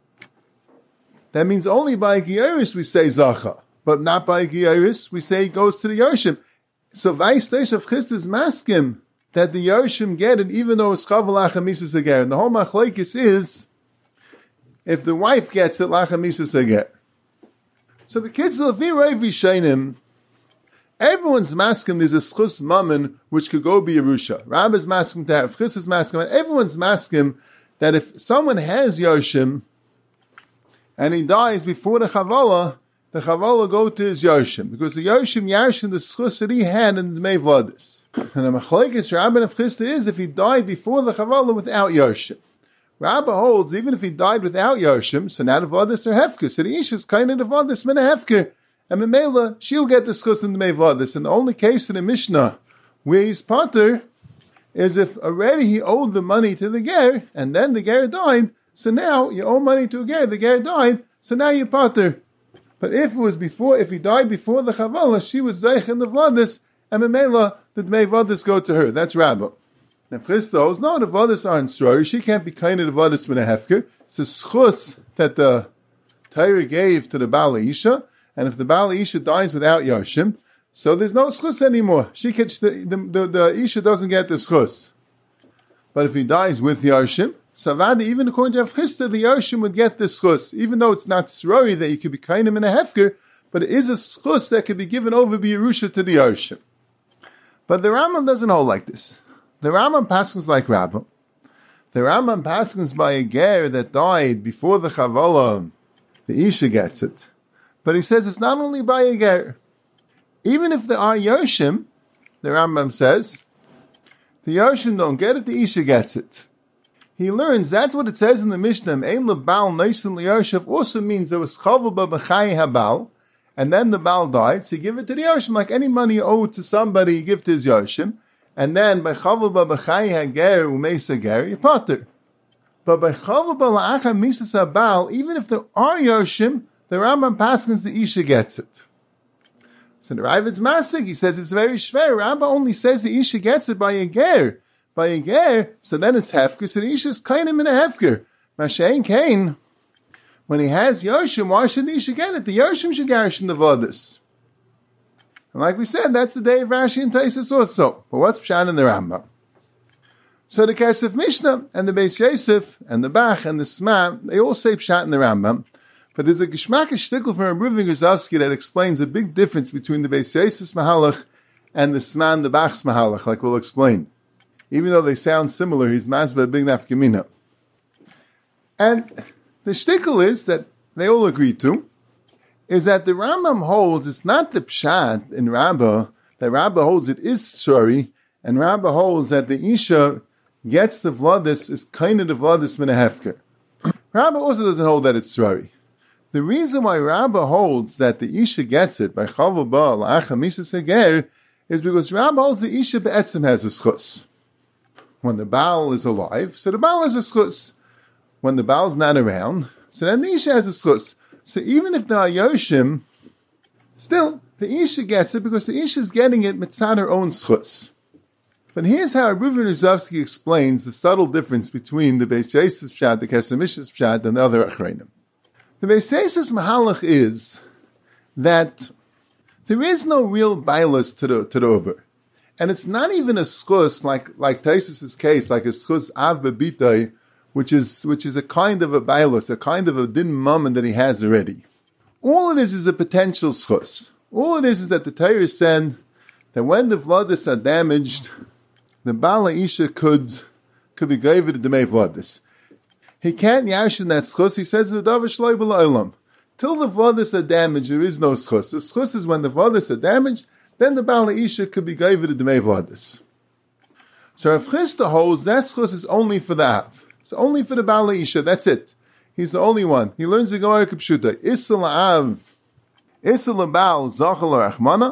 That means only by Gieris we say Zacha. But not by Gieris, we say it goes to the Yarshim. So Vais Teish of Chisda is maskim that the Yarshim get it, even though it's Chav Lachamisa Seger. And the whole machlekes is, if the wife gets it, Lachamisa Seger. So the kids of Levi Shainim, everyone's maskim, there's a schus mammon, which could go be Yerusha. Rabbi's maskim that, if Chis is maskim, and everyone's maskim that if someone has Yarshim, and he dies before the Chavala, the Chavala go to his Yarshim, because the Yarshim Yarshim the schus that he had in the Mei Vladis. And the Machlekes Rabbi of Chisda is if he died before the Chavala without Yarshim. Rabbi holds even if he died without Yarshim, so now the Vladis are Hefker. So the Ish is kind of the Vladis min a Hefker, and Memela she'll get the schus in the Mei Vladis. And the only case in the Mishnah where he's Pater is if already he owed the money to the Ger, and then the Ger died. So now you owe money to a Ger, the Ger died. So now you're Pater. But if it was before, if he died before the Chavala, she was Zeich in the Vladis, and Memela, the Dmei Vladis go to her. That's Rabbah. And if Chisda holds, no, the Vladis aren't Srori, she can't be kind of the Vladis with a Hefker. It's a schus that the Torah gave to the Baal Isha, and if the Baal Isha dies without Yarshim, so there's no schus anymore. She gets the, the, the, the Isha doesn't get the schus. But if he dies with Yarshim, Savada, even according to Rav Chisda, the Yarshim would get the schus, even though it's not Srori that you could be kind of in a Hefker, but it is a schus that could be given over by Yerusha to the Yarshim. But the Rambam doesn't hold like this. The Rambam paskins like Rabbah. The Rambam paskins by a ger that died before the Chavala, the Isha gets it. But he says it's not only by a ger. Even if there are Yarshim, the Rambam says, the Yarshim don't get it, the Isha gets it. He learns that's what it says in the Mishnah, Ein lebal neisin liyarshav also means there was Chavah b'chai habal, and then the Baal died, so you give it to the Yarshim, like any money owed to somebody, you give to his Yarshim, and then by Chavah b'chai hager u'meisa ger, you pater. But by Chavah b'la'achar misas habal, even if there are Yarshim, the Rambam paskins the Isha gets it. So the Ravid's Masig, he says it's very shver. Rambam only says the Isha gets it by a ger. By a ger, so then it's hefker, so the Isha is kind of in a hefker. Mashain Kain, when he has Yarshim, why should the Isha get it? The Yarshim should garish in the Vladis. And like we said, that's the day of Rashi and Taisus also. But what's Pshat in the Rambam? So the Kesef Mishnah, and the Beis Yosef, and the Bach, and the Sma, they all say Pshat in the Rambam. But there's a Geshmakish shtickle from Reuven Guzovsky that explains the big difference between the Beis Yosef's Mahalach and the Sma and the Bach's Mahalach, like we'll explain. Even though they sound similar, he's masba a big nafkamina. And the shtickle is that they all agree to, is that the Rambam holds it's not the pshat in Rabbah, that Rabbah holds it is sorry, and Rabbah holds that the Isha gets the Vladis, is kind of the Vladis min a hefker. Rabbah also doesn't hold that it's sorry. The reason why Rabbah holds that the Isha gets it by Chavah ba la'acha misa seger is because Rabbah holds the Isha be'etzim has a schus. When the Baal is alive, so the Baal has a schus. When the Baal's not around, so then the Isha has a schus. So even if there are Yoshim, still, the Isha gets it because the Isha is getting it mitzad her own schus. But here's how Reuven Guzovsky explains the subtle difference between the Beis Yosef's pshat, the Kesef Mishnah's pshat, and the other achreinim. The Beis Yosef's mahalach is that there is no real bailus to the to the Uber. And it's not even a schus like like Taisus' case, like a schus av bebitai, which is which is a kind of a bailus, a kind of a din mammon that he has already. All it is is a potential schus. All it is is that the Torah said that when the vladis are damaged, the Baal Isha could could be given to Dmei Vladis. He can't yash in that schus. He says the davar shloi b'la'olam. Till the vladis are damaged, there is no schus. The schus is when the vladis are damaged. Then the Baal Isha could be given to Dmei Vladis. So Rav Chisda holds that schus is only for the Av. It's only for the Baal Isha. That's it. He's the only one. He learns the Gemara Kipshuta. Issa la'av, Issa la'bal, Zachal la'rachmana,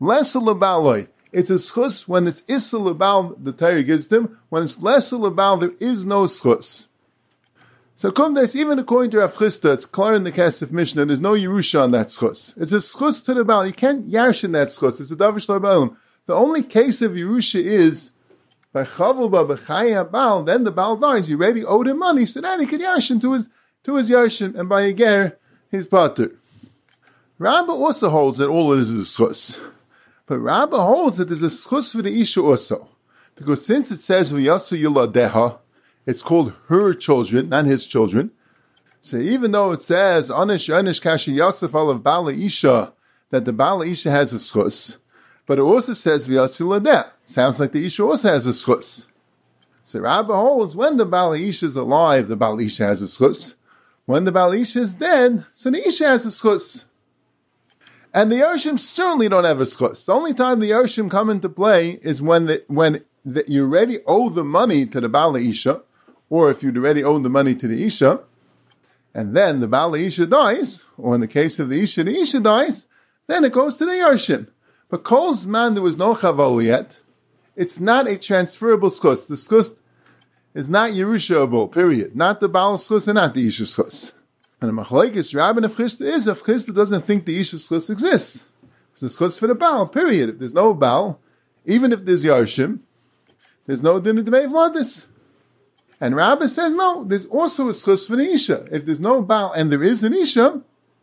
Lesser lebaloi. It's a schus when it's issa lebal, the Torah gives them. When it's lesser lebal, there is no schus. So come this, even according to Rav Chisda, it's clear in the Kesef Mishnah, there's no Yerusha on that schus. It's a schus to the Baal. You can't yarshin that schus. It's a davish lebalim. The only case of Yerusha is by Chavuba b'chaya Baal, then the Baal dies. You already owed him money, so then he could yarshin to his to his yarshin, and by a ger, his pater. Rabba also holds that all it is is a schus. But Rabba holds that there's a schus for the Isha also. Because since it says v'yatsu yiladeha, it's called her children, not his children. So even though it says anish anish kashi yasef alav bala isha, that the bala isha has a schus, but it also says v'yatsu yiladeh. Sounds like the Isha also has a schus. So Rabba holds when the bala isha is alive, the bala isha has a schus. When the bala isha is dead, so the isha has a schus. And the Yoshim certainly don't have a schus. The only time the Yoshim come into play is when the, when the, you already owe the money to the Bala Isha, or if you'd already owed the money to the Isha, and then the Bala Isha dies, or in the case of the Isha, the Isha dies, then it goes to the Yoshim. But Kol's man, there was no Chaval yet. It's not a transferable schus. The schus is not Yerushaable, period. Not the Baal schus and not the Isha schus. And the machlokes Rabbi and Chisda is if Chisda doesn't think the Isha schus exists. It's a schus for the Baal, period. If there's no Baal, even if there's Yarshim, there's no din of Dmei Vladis. And Rabbi says, no, there's also a schus for the Isha. If there's no Baal and there is an Isha,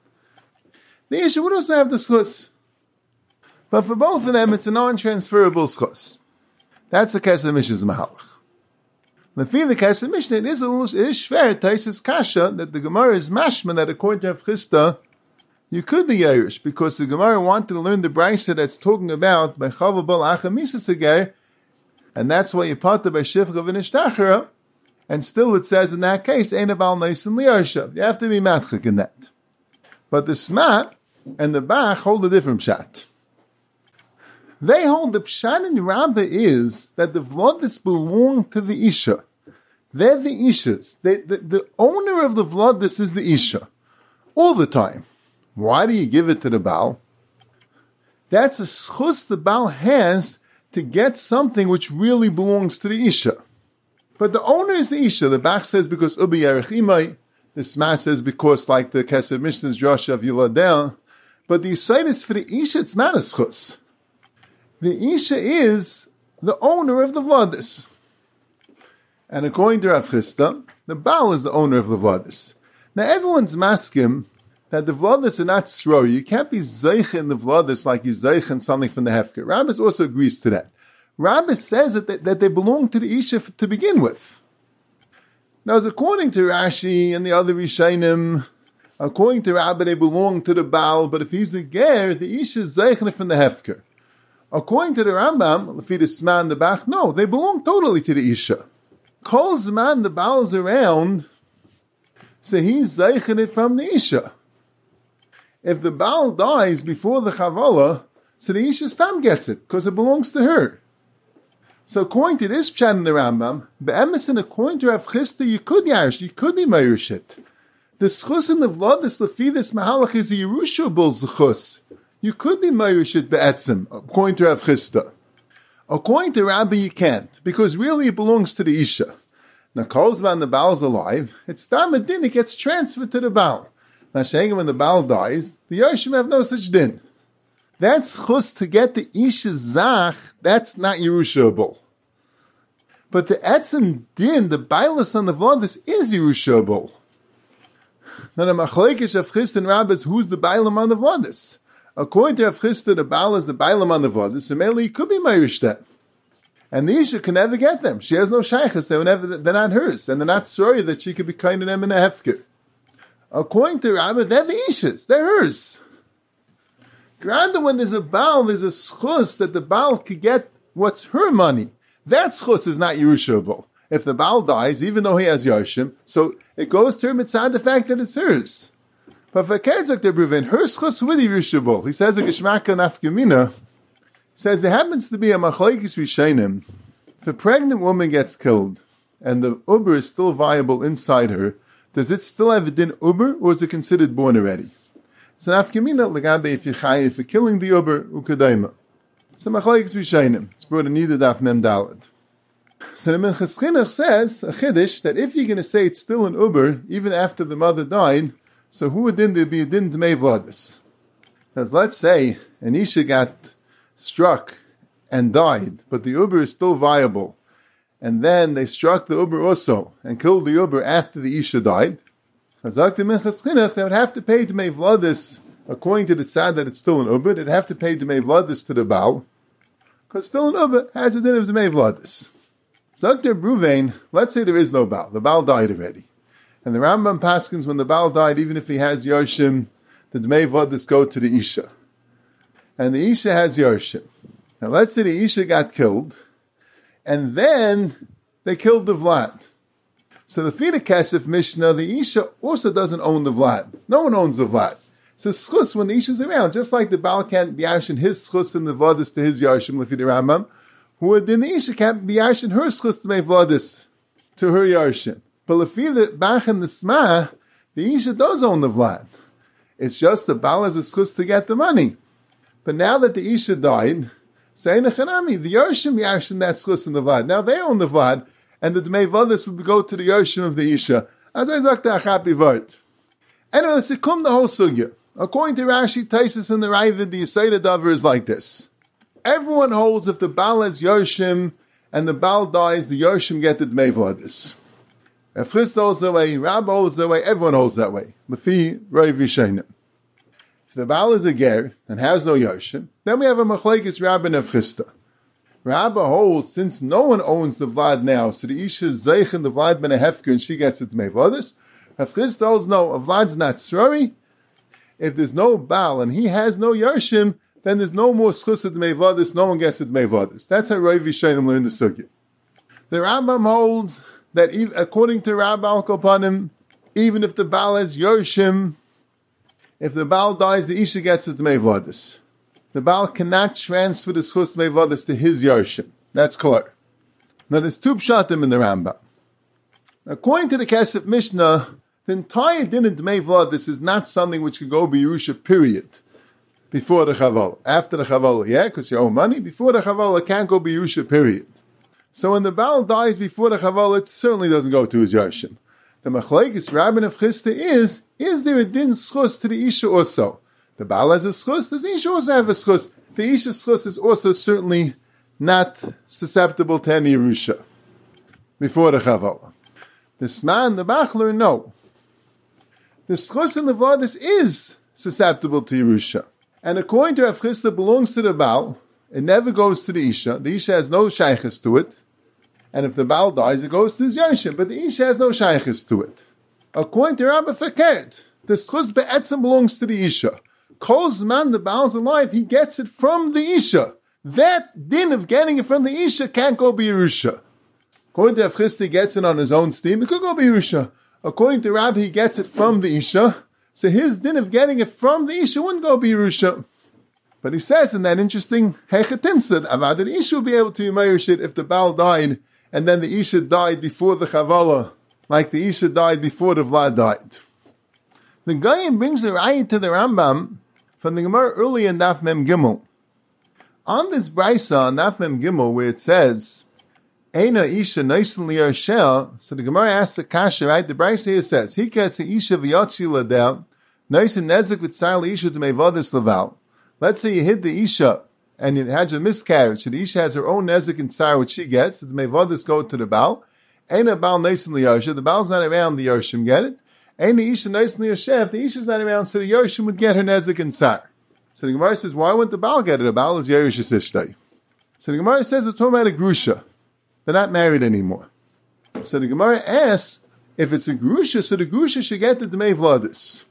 the Isha would also have the schus. But for both of them, it's a non-transferable schus. That's the Kesef Mishnah's mahalach. The feel the Kesef Mishnah, it is a little, it is shver, Taisus Kasha, that the Gemara is mashman, that according to Rav Chisda, you could be Irish, because the Gemara wanted to learn the Brisa that's talking about by Chava Bal Achamisa Seger, and that's why you put the by Shifcha V'nishtachara, and still it says in that case, Ein Abal Neisim Liyarshav. You have to be matchik in that. But the Smat and the Bach hold a different shot. They hold the pshat in Rabbah is that the vladis belong to the Isha. They're the Ishas. They, the, the owner of the vladis is the Isha. All the time. Why do you give it to the Baal? That's a schus the Baal has to get something which really belongs to the Isha. But the owner is the Isha. The Bach says because Ubi Yerech Imai. The Sma says because like the Kesef Mishnah's Josh of Yiladel. But the Yisayt is for the Isha, it's not a schus. The Isha is the owner of the Vladis. And according to Rav Chisda, the Baal is the owner of the Vladis. Now everyone's maskim that the Vladis are not sro. You can't be zeich in the Vladis like you zeich in something from the Hefker. Rabbis also agrees to that. Rabbis says that they, that they belong to the Isha to begin with. Now, as according to Rashi and the other Rishonim, according to Rabbi, they belong to the Baal, but if he's a ger, the Isha is zeich from the Hefker. According to the Rambam, Lefi the Sma and the Bach, no, they belong totally to the Isha. Kol Zman, the Baal is around, so he's zeichen it from the Isha. If the Baal dies before the Chavala, so the Isha stam gets it, because it belongs to her. So according to this pshat in the Rambam, be'emes and according to Rav Chisda, you could yash, you could be mayushit. The schus in the Vladis Lefi this Mahalach is a Yerusha Bul Zechus. You could be Mayushit Be'etzim, according to Rav Chisda. According to Rabbi, you can't, because really it belongs to the Isha. Now, Kolzman, the Baal is alive, it's Damadin, it gets transferred to the Baal. Now, Shengam, when the Baal dies, the Yoshim have no such din. That's chus to get the Isha Zach, that's not Yerushabul. But the Etzim din, the Bailas on the Vladis, is Yerushabul. Now, the Machlekes of Chisda and Rabbi is who's the Bailam on the Vladis. According to Rav Chisda, the Baal is the Bailam on the Vladis, so mainly it could be Mayrish then. And the Isha can never get them. She has no shaykhs, they never, they're not hers, and they're not sorry that she could be kind of them in a hefker. According to Rabbi, they're the Ishas, they're hers. Rather, when there's a Baal, there's a schus that the Baal could get what's her money. That schus is not Yerushabul. If the Baal dies, even though he has Yoshim, so it goes to her mitzvah the fact that it's hers. But for Kerzak de Bruvin, her schus with Yerushabul. He says a Geshmaka Nafkamina. He says it happens to be a Machlekes Rishonim. If a pregnant woman gets killed and the uber is still viable inside her, does it still have a din uber or is it considered born already? So Nafkamina Lagabe if you're chayiv for killing the uber ukadaima. So Machlokes Rishonim. It's brought in Nida Daf Mem Daled. So the Minchas Chinuch says, a Chiddush, that if you're going to say it's still an Uber, even after the mother died, so who would then be a din Dmei Vladis? Because let's say an Isha got struck and died, but the Uber is still viable, and then they struck the Uber also, and killed the Uber after the Isha died, as Doctor Minchas Chinuch, they would have to pay Dmei Vladis, according to the tzad that it's still an Uber, they'd have to pay Dmei Vladis to the Baal, because still an Uber has a din of Dmei Vladis. Doctor Bruvain, let's say there is no Baal. The Baal died already. And the Rambam paskins, when the Baal died, even if he has Yarshim, the Dmei Vladis go to the Isha. And the Isha has Yarshim. Now let's say the Isha got killed, and then they killed the Vlad. So the Fida Kesef Mishnah, the Isha also doesn't own the Vlad. No one owns the Vlad. It's a schus when the Isha's around, just like the Baal can't be Yarshin his schus and the Vladis to his Yarshim, with the Rambam. Who then the Isha can't be Yarshin her schus to make Vladis to her Yarshim. But if the Bach and the Sma, the Isha does own the Vlad. It's just the Baal has a schus to get the money. But now that the Isha died, saying the Chanami, the Yarshim Yarshin that schus in the Vlad. Now they own the Vlad, and the Dmei Vladis would go to the Yarshim of the Isha. As I sagt, a happy word. Anyway, let's come the whole sugya. According to Rashi, Taisus, and the Ravid, the Yisayda Dover is like this. Everyone holds if the Baal has Yarshim and the Baal dies, the Yarshim get the Dmei Vladis. If Chisda holds that way, Rab holds that way, everyone holds that way. Lefi Rav Yishayim. If the Baal is a ger and has no Yarshim, then we have a Machlekes Rabba and Chisda. Rabba holds, since no one owns the Vlad now, so the Isha is Zeich and the Vlad ben a Hefker and she gets the Dmei Vladis. If Chisda holds no, a Vlad's not Srari. If there's no Baal and he has no Yarshim, then there's no more schus at Dmei Vladis, no one gets at Dmei Vladis. That's how Rav Yishayim learned the sugya. The Rambam holds that according to Rabbi Al-Kopanim, even if the Baal has Yarshim, if the Baal dies, the Isha gets at Dmei Vladis. The Baal cannot transfer the schus Dmei Vladis to his Yarshim. That's clear. Now there's two pshatim in the Rambam. According to the Kesef Mishnah, the entire din of Dmei Vladis is not something which could go be Yerusha, period. Before the Chavala. After the Chavala, yeah, because you owe money. Before the Chavala, it can't go be Yerusha, period. So when the Baal dies before the Chavala, it certainly doesn't go to his Yarshim. The Machlekes Rabban of Chisda is, is there a din schus to the Isha also? The Baal has a schus, does the Isha also have a schus? The Isha's schus is also certainly not susceptible to any Yerusha before the Chavala. The Sma and the Bachler, no. The schus in the Vladis is susceptible to Yerusha. And according to Rav Chisda, belongs to the Baal. It never goes to the Isha. The Isha has no shaykhis to it. And if the Baal dies, it goes to his Yarshim. But the Isha has no shaykhis to it. According to Rabbi Fakert, the schus be'etzem belongs to the Isha. Kol zman the Baal's alive, he gets it from the Isha. That din of getting it from the Isha can't go be Yerusha. According to Rav Chisda, he gets it on his own steam. It could go be Yerusha. According to Rabbi, he gets it from the Isha. So his din of getting it from the Isha wouldn't go be Yerusha. But he says in that interesting Hechatimsad, about the Isha would be able to Yemerish it if the Baal died, and then the Isha died before the Chavala, like the Isha died before the Vlad died. The Goyim brings a raya to the Rambam from the Gemara early in Daf Mem Gimel. On this Brisa, on Daf Mem Gimel, where it says, Eina Isha Naisen Liyarshel, so the Gemara asks the Kasha, right? The Brisa here says, Hikas Isha V'yotzi Ladel, Naisen Nezik V'tzar Isha D'mei Vladis Laval. Let's say you hit the Isha, and it has a miscarriage, so the Isha has her own Nezik and Tsar, which she gets, so D'mei Vladis go to the Baal. Eina Baal Naisen Liyarsha, the Baal's not around, the Yarshim get it. Eina Isha Naisen Liyarshel, if the Isha's not around, so the Yarshim would get her Nezik and Tsar. So the Gemara says, why wouldn't the Baal get it? The Baal is Yerush Ishtay. So the Gemara says, we're talking about a Grusha. They're not married anymore. So the Gemara asks, if it's a Grusha, so the Grusha should get the Dmei Vladis.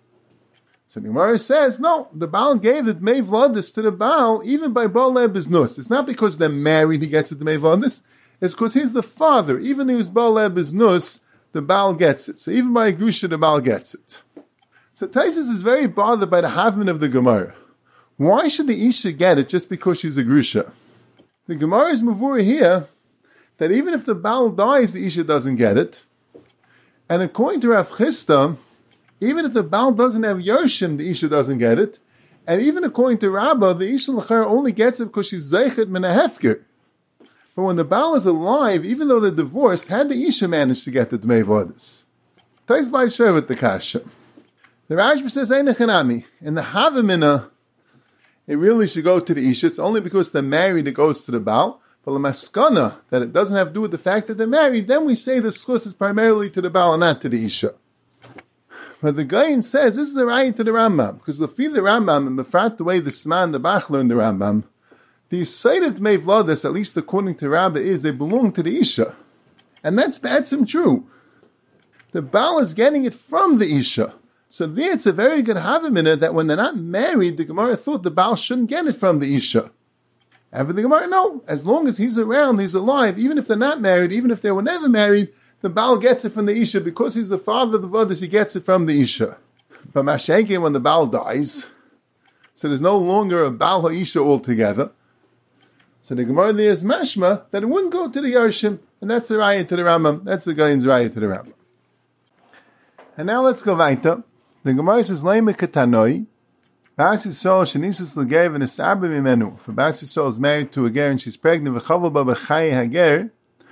So the Gemara says, no, the Baal gave the Dmei Vladis to the Baal, even by Baal Biznus. It's not because they're married he gets the Dmei Vladis. It's because he's the father. Even if he's Baal Biznus, the Baal gets it. So even by a Grusha, the Baal gets it. So Taisus is very bothered by the Havman of the Gemara. Why should the Isha get it just because she's a Grusha? The Gemara is Mavura here, that even if the Baal dies, the Isha doesn't get it. And according to Rav Chisda, even if the Baal doesn't have Yarshim, the Isha doesn't get it. And even according to Rabbah, the Isha L'chara only gets it because she's Zeichet min Hefker. But when the Baal is alive, even though they're divorced, had the Isha managed to get the Dmei Vodis? Takes by share with the Kasha. The Rashba says, Einechanami. In the Havamina, it really should go to the Isha. It's only because they're married it goes to the Baal. But the Maskana, that it doesn't have to do with the fact that they're married, then we say the Schus is primarily to the Baal and not to the Isha. But the Gaon says, this is the right to the Rambam. Because the feel the Rambam, and befrat the way the Sman and the Bach learned the Rambam, the side of Dmei Vladis, at least according to Rabbah, is they belong to the Isha. And that's Ba'atzim true. The Baal is getting it from the Isha. So there it's a very good Havamina that when they're not married, the Gemara thought the Baal shouldn't get it from the Isha. And for the Gemara, no. As long as he's around, he's alive, even if they're not married, even if they were never married, the Baal gets it from the Isha. Because he's the father of the Vadas, he gets it from the Isha. But Mashenkin, when the Baal dies, so there's no longer a Baal HaIsha altogether. So the Gemara there is mashma that it wouldn't go to the Yarshim, and that's the raya to the Rambam. That's the Gaon's raya to the Rambam. And now let's go weiter. The Gemara says, Leime Katanoi, Bas Yisrael shenisus l'ger v'nesarbe mimenu. If Bas Yisrael is married to a ger and she's pregnant, v'chavel ba b'chaye hager,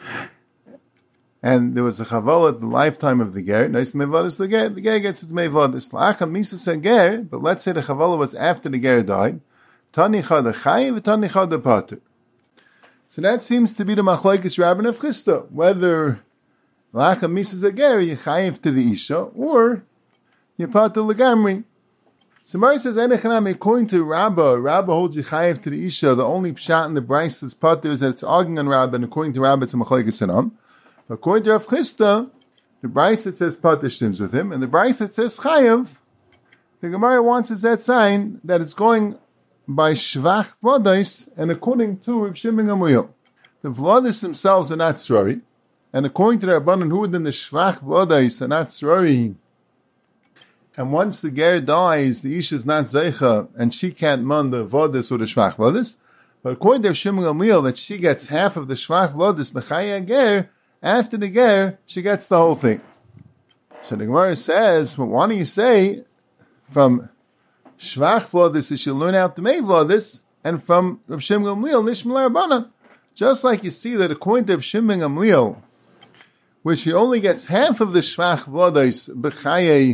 and there was a chaval at the lifetime of the ger, nice mevadas the ger, the ger gets its mevadas. La'acham misas hager, but let's say the chaval was after the ger died, tani chad hachaye v'tani chad hapater. So that seems to be the machlokes Rabban of Chisda, whether la'acham misas hager yichayev to the isha or yipater legamri. So Mari says, according to Rabbah, Rabbah holds Yechayev to the Isha. The only pshat in the Bryce is pater is that it's arguing on Rabbah, and according to Rabbah, it's a machlokes Anam. According to Rav Chisda, the Bryce that says pater stems with him, and the Bryce that says Chayev, the Gemara wants is that sign that it's going by Shvach Vladis, and according to Reb Shimon Gamliel. The Vladis themselves are not Srari, and according to the Rabbanan, who within the Shvach Vladis are not Srari, and once the ger dies, the isha is not zeicha, and she can't man the vodis or the shvach vodis. But according to Shimon Gamliel, that she gets half of the shvach vodis b'chaya ger, after the ger, she gets the whole thing. So the Gemara says, well, why do you say from shvach vodis, she learn out the may vodis, and from Rav Shimon Gamliel, nishmal rabbanan? Just like you see that according to Rav Shimon Gamliel, where she only gets half of the shvach vodis b'chaya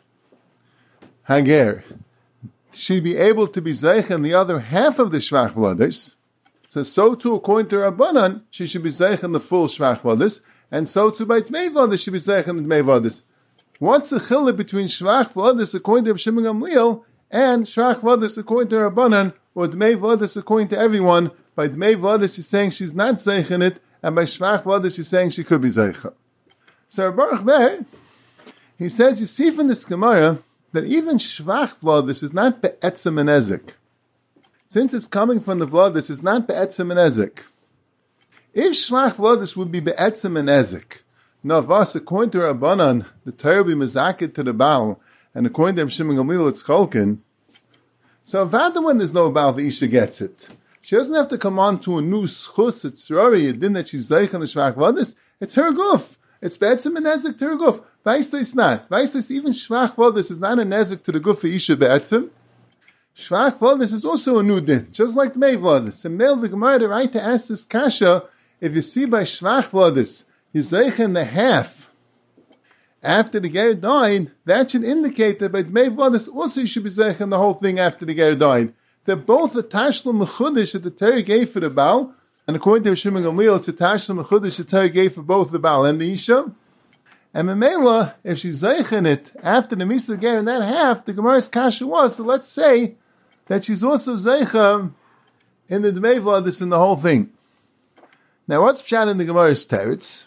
Hager, she'd be able to be zeich in the other half of the shvach vladis. So, so too, according to Rabbanan, she should be zeich in the full shvach vladis, and so too by Tmei vladis, she should be zeich in the Tmei vladis. What's the chiluk between shvach vladis according to Shimon Gamliel and shvach vladis according to Rabbanan, or Tmei vladis according to everyone? By Tmei vladis, he's saying she's not zeich in it, and by shvach vladis, he's saying she could be zeich. So, Baruch Ber, he says, you see from this Gemara, that even shvach vladis is not be'etzem and ezik. Since it's coming from the vladis, it's not be'etzem and ezik. If shvach vladis would be be'etzem and ezik, now vas according to Rabbanan, the Torah be mezaked to the Baal, and according to Shimon Gamliel, it's cholkin. So vada when there's no Baal, the isha gets it. She doesn't have to come on to a new schus, it's rari, it didn't that she's zeich on the shvach vladis, it's her guf. It's be'etzem and ezik to her guf. Vaisla is not. Vaisla even shvach vladis is not a nezik to the guf of isha be'etzem. Shvach vladis is also a new din, just like the mei vladis. And male the Gemara the right to ask this kasha, if you see by shvach vladis, he's zeich in the half after the ger died, that should indicate that by the mei vladis also you should be zeich in the whole thing after the ger died. They're both a tashlim mechudish that the Torah gave for the Baal, and according to Shimon Gamliel, it's a tashlim mechudish the Torah gave for both the Baal and the isha. And Memela, if she's zeich in it after the Misa Ger in that half, the Gemara's kasha was, so let's say that she's also zeicha in the Dmei Vladis in the whole thing. Now what's pshat in the Gemara's teretz?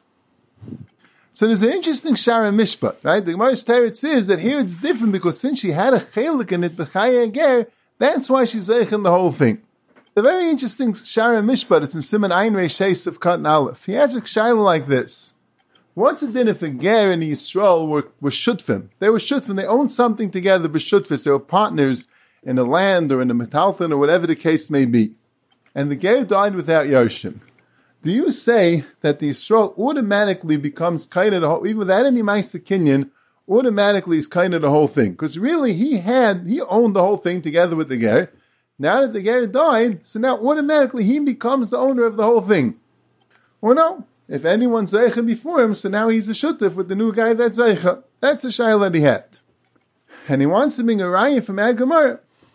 So there's an interesting Shara Mishpat, right? The Gemara's teretz is that here it's different because since she had a chelik in it, b'chaya ger, that's why she's zeich in the whole thing. The very interesting Shara Mishpat, it's in Siman Ein Reish Sheis of Katan Aleph. He has a shayla like this. What's it then if a ger and the Yisrael were, were shutfim? They were shutfim, they owned something together, but shutfis, they were partners in the land or in the metalfin or whatever the case may be. And the ger died without Yarshim. Do you say that the Yisrael automatically becomes kind of, even without any Ma'aser Kinyan, automatically is kind of the whole thing. Because really, he had, he owned the whole thing together with the ger. Now that the ger died, so now automatically he becomes the owner of the whole thing. Or no, if anyone's zeicha before him, so now he's a shutef with the new guy that's zeicha. That's a shayla that he had. And he wants to bring a raya from Ad Gemara.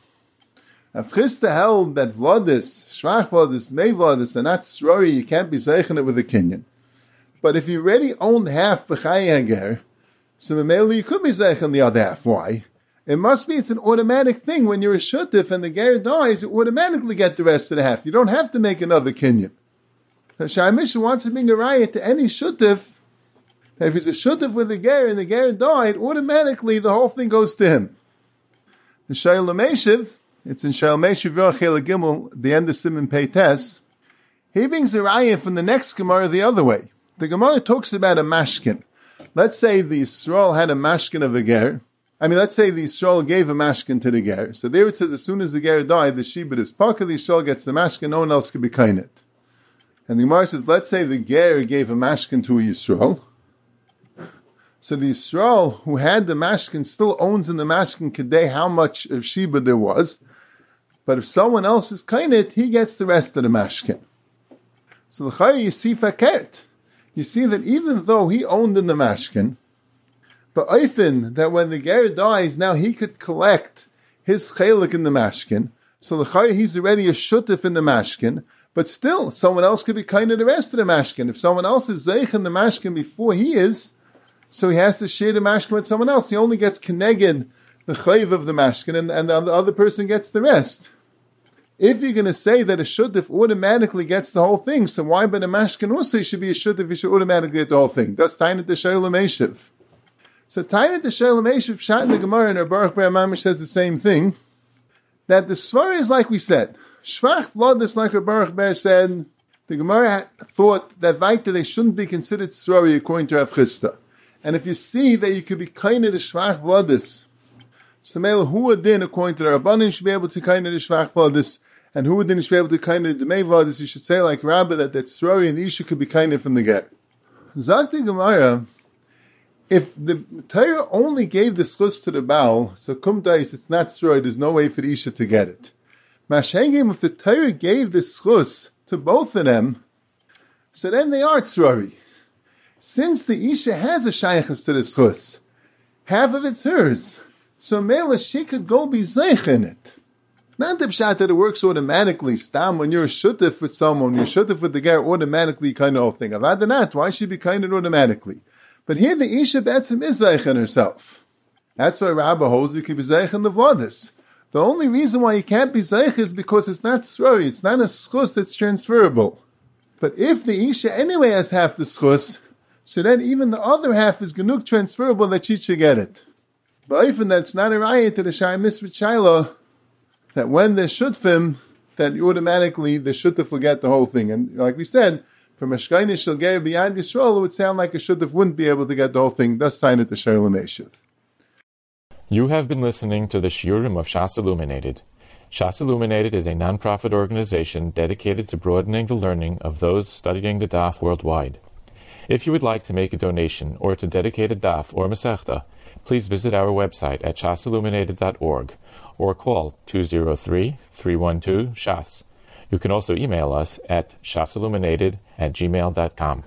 If Chisda held that vladis, shvach vladis, mei vladis, and not srori, you can't be zeichen it with a kinyan. But if you already owned half b'chai hager, so memeli you could be zeichen the other half. Why? It must be it's an automatic thing. When you're a shutef and the ger dies, you automatically get the rest of the half. You don't have to make another kinyan. So Shai Mishnah wants to bring a raya to any shutef. If he's a shutef with the ger and the ger died, automatically the whole thing goes to him. The Shai Lameshiv, it's in Shai Lameshiv Yochel Gimel, the end of Simon Peites. He brings a raya from the next Gemara the other way. The Gemara talks about a mashkin. Let's say the Yisrael had a mashkin of a ger. I mean, let's say the Yisrael gave a mashkin to the ger. So there it says, as soon as the ger died, the shibud is paka, the Yisrael gets the mashkin, no one else can be kainit. And the Gemara says, let's say the ger gave a mashkin to a Yisrael. So the Yisrael who had the mashkin still owns in the mashkin kedei how much of shibud there was. But if someone else is kainit, he gets the rest of the mashkin. So l'chayr you see faket. You see that even though he owned in the mashkin, but oifin that when the ger dies, now he could collect his chelik in the mashkin. So l'chayr he's already a shutef in the mashkin, but still someone else could be kind of the rest of the mashkin. If someone else is zeich in the mashkin before he is, so he has to share the mashkin with someone else. He only gets keneged the chayv of the mashkin, and, and the other person gets the rest. If you're going to say that a shutef automatically gets the whole thing, so why by the mashkin also he should be a shutef, he should automatically get the whole thing? That's Tainat the Shayla Meshiv. So Tainat the Shayla Meshiv, Shat in the Gemara and Baruch Ber Mamish says the same thing, that the svara is like we said. Shvach vladis, like Baruch Ber said, the Gemara thought that Vaita they shouldn't be considered svara according to Rav Chisda. And if you see that you could be kind of the shvach vladis, so mele who din according to the Rabbanim should be able to kind of the shvach vladis, and who didn't be able to kind of the Dmei Vladis, you should say like Rabbi that that Srori and Isha could be kind of from the get. Zakti Gemara, if the Torah only gave the schus to the Baal, so Kumtais, it's not Srori, there's no way for the Isha to get it. Mashengim, if the Torah gave the schus to both of them, so then they are Srori. Since the Isha has a shaykhus to the schus, half of it's hers, so Mela, she could go be Zeich in it. Not the pshat that it works automatically. Stam, when you're a shutef with someone, you're shutef with the guy, automatically kind of whole thing. Avadanat, why should be kind of automatically? But here the Isha Betzim is Zeichen herself. That's why Rabbah holds you can be Zeichen the Vladis. The only reason why you can't be Zeich is because it's not Srori, it's not a schus that's transferable. But if the Isha anyway has half the schus, so then even the other half is Genuk transferable that she should get it. But even that it's not a raya to the Shai Misvit Shaila, that when they're shutfim, that automatically the shutf will get the whole thing. And like we said, from a shkayne shalger beyond Yisrael, it would sound like a shutf wouldn't be able to get the whole thing. Thus, sign it to Shalom Eshiv. You have been listening to the Shiurim of Shas Illuminated. Shas Illuminated is a non-profit organization dedicated to broadening the learning of those studying the Daf worldwide. If you would like to make a donation or to dedicate a Daf or Masechta, please visit our website at shas illuminated dot org or call two zero three, three one two, S H A S. You can also email us at shasilluminated at gmail dot com.